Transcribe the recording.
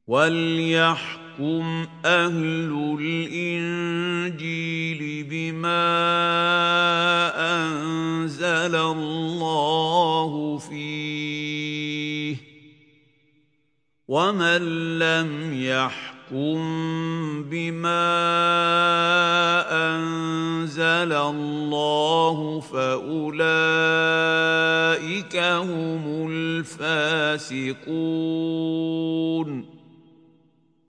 وَلْيَحْكُمْ أَهْلُ الْإِنجِيلِ بِمَا أَنزَلَ اللَّهُ فِيهِ ۚ وَمَن لَّمْ يَحْكُم بِمَا أَنزَلَ اللَّهُ فَأُولَٰئِكَ هُمُ الْفَاسِقُونَ